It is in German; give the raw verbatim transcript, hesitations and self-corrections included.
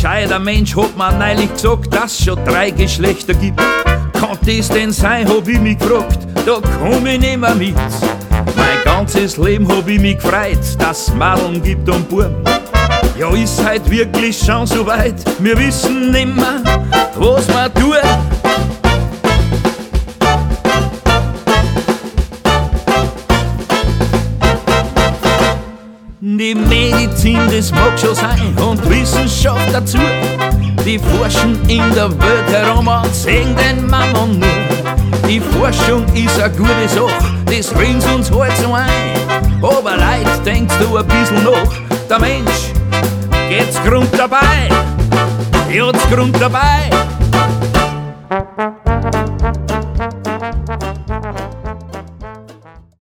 sei, der Mensch hat mir neulich gesagt, dass es schon drei Geschlechter gibt. Kann das denn sein, hab ich mich gefragt, da komm ich nimmer mit. Mein ganzes Leben hab ich mich gefreut, dass es Madeln gibt und Buben. Ja, ist heut wirklich schon so weit, wir wissen nimmer, was wir tun. Die Medizin, das mag schon sein, und Wissenschaft dazu. Die forschen in der Welt herum und sehen den Mammon nur. Die Forschung ist eine gute Sache, das reden sie uns halt so ein. Aber Leute, denkst du ein bisschen nach, der Mensch geht's Grund dabei, geht's Grund dabei.